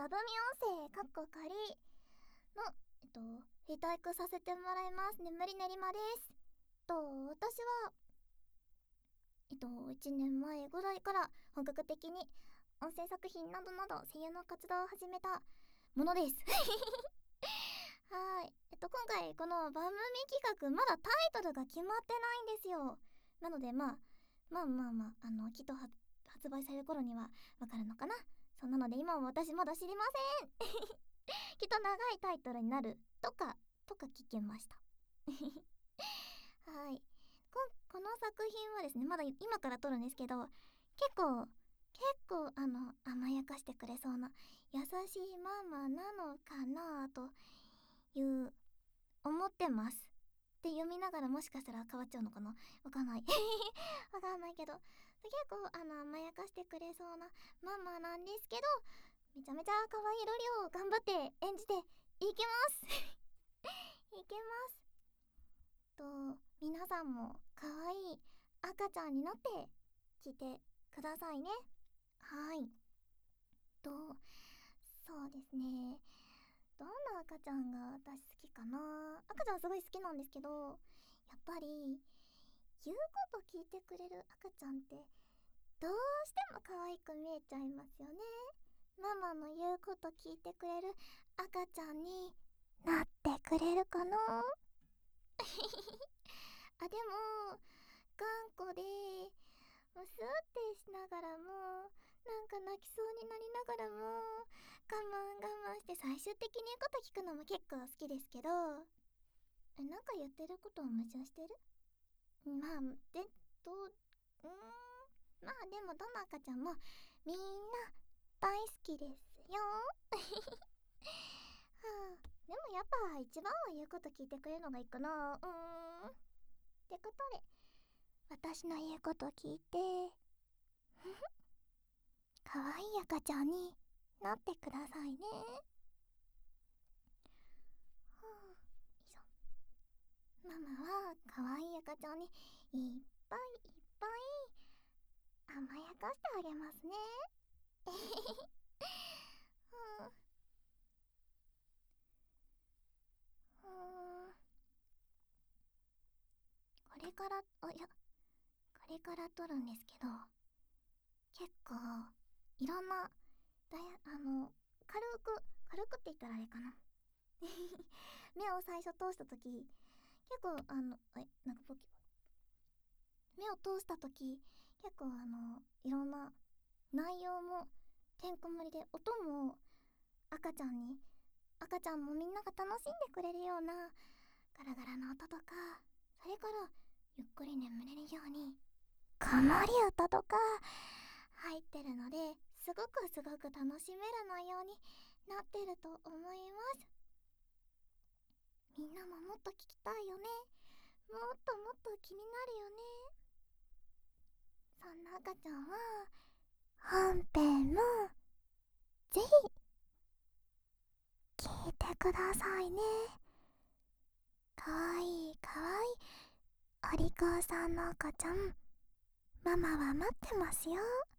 バブミ音声かっこ仮のリタイクさせてもらいます。眠りねりまです。私は1年前ぐらいから本格的に音声作品などなど声優の活動を始めたものですはい。今回この番組企画まだタイトルが決まってないんですよ。なのできっと発売される頃にはわかるのかな。そうなので今は私まだ知りませんきっと長いタイトルになるとか聞きましたはい。この作品はですね、まだ今から撮るんですけど、結構甘やかしてくれそうな優しいママなのかなという思ってますって読みながら、もしかしたら変わっちゃうのかな、わかんないわかんないけど、結構甘やかしてくれそうなママなんですけど、めちゃめちゃ可愛いロリを頑張って演じていきますいけます皆さんも可愛い赤ちゃんになって聞いてくださいね。はい。そうですね、どんな赤ちゃんが私好きかな。赤ちゃんすごい好きなんですけど、やっぱり言うこと聞いてくれる赤ちゃんってどうしても可愛く見えちゃいますよね。ママの言うこと聞いてくれる赤ちゃんになってくれるかなあ、でも頑固でスーってしながらも、なんか泣きそうになりながらも我慢して最終的に言うこと聞くのも結構好きですけど、なんか言ってることを矛盾してる。まあでどうまあでもどの赤ちゃんもみんな大好きですよでもやっぱ一番は言うこと聞いてくれるのがいいかな。ってことで私の言うこと聞いて可愛い赤ちゃんになってくださいね。よいしょ。ママは可愛い赤ちゃんにいっぱい甘やかしてあげますねこれからこれから撮るんですけど、結構いろんな軽くって言ったらあれかな目を最初通した時、結構なんか目を通した時結構いろんな内容もてんこ盛りで、音も赤ちゃんもみんなが楽しんでくれるようなガラガラの音とか、それからゆっくり眠れるように子守歌とか入ってるので、すごく楽しめる内容になってると思います。みんなももっと聞きたいよね。もっと気になるよね。そんな赤ちゃんは本編もぜひ聞いてくださいね。かわいいお利口さんの赤ちゃん、ママは待ってますよ。